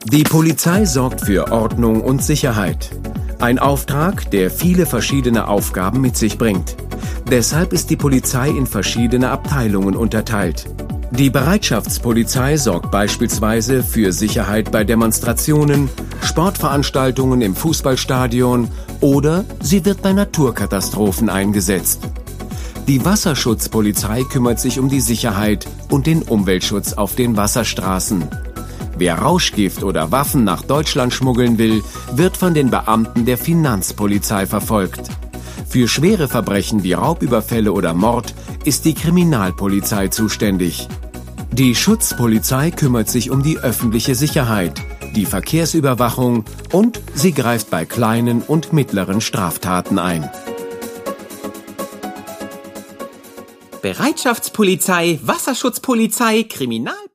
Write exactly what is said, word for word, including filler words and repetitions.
Die Polizei sorgt für Ordnung und Sicherheit. Ein Auftrag, der viele verschiedene Aufgaben mit sich bringt. Deshalb ist die Polizei in verschiedene Abteilungen unterteilt. Die Bereitschaftspolizei sorgt beispielsweise für Sicherheit bei Demonstrationen, Sportveranstaltungen im Fußballstadion oder sie wird bei Naturkatastrophen eingesetzt. Die Wasserschutzpolizei kümmert sich um die Sicherheit und den Umweltschutz auf den Wasserstraßen. Wer Rauschgift oder Waffen nach Deutschland schmuggeln will, wird von den Beamten der Finanzpolizei verfolgt. Für schwere Verbrechen wie Raubüberfälle oder Mord ist die Kriminalpolizei zuständig. Die Schutzpolizei kümmert sich um die öffentliche Sicherheit, die Verkehrsüberwachung und sie greift bei kleinen und mittleren Straftaten ein. Bereitschaftspolizei, Wasserschutzpolizei, Kriminal